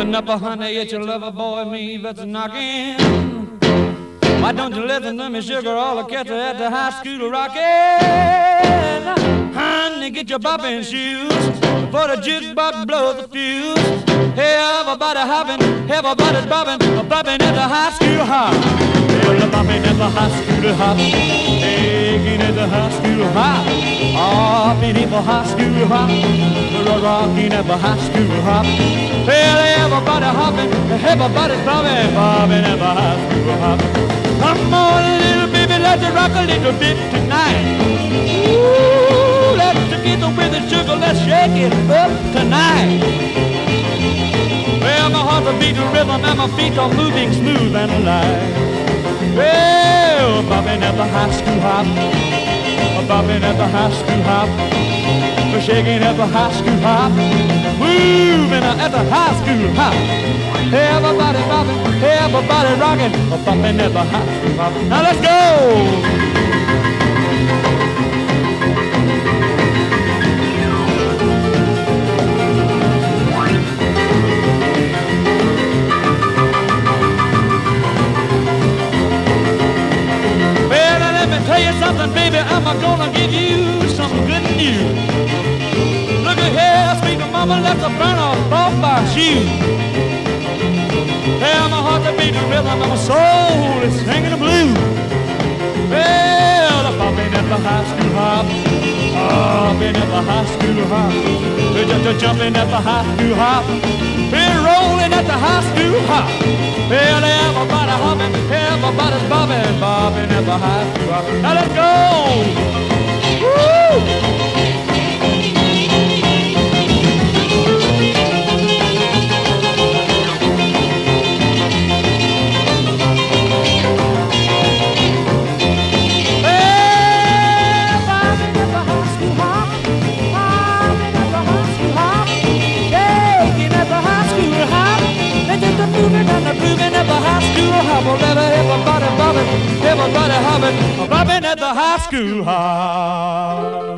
Open up, honey, it's your lover boy, me that's knocking. Why don't you listen to me, sugar, all the cats at the high school rockin'? Honey, get your bopping shoes, for the jukebox blows the fuse. Hey, everybody hopping, everybody's bopping at the high school hop. Well, the bopping at the high school hop, taking at the high school hop, hopping at the high school hop, rocking at the high school hop. Well, everybody hopping, everybody's bopping at the high school hop. Come on, little baby, let's rock a little bit tonight. Ooh, let's get with the sugar, let's shake it up tonight. Well, my heart's a beat to rhythm and my feet are moving smooth and alive. Well, bopping at the high school hop, bopping at the high school hop, shaking at the high school hop, moving at the high school hop. Everybody bopping, everybody rocking, bopping at the high school hop. Now let's go! Tell you something, baby, I'm gonna give you some good news. Look at here, sweet mama, let's burn off my shoes. Well, my heart's a beating rhythm and my soul is singing the blues. Well, I'm bopping at the high school hop, hopping at the high school hop, just jumping at the high school hop, we're rolling at the high school hop. Well, everybody hopping, everybody's bobbing at the high school hop. Now let's go! Woo! Moving at the high school hop, everybody bobbing, everybody hopping, bobbing at the high school hop.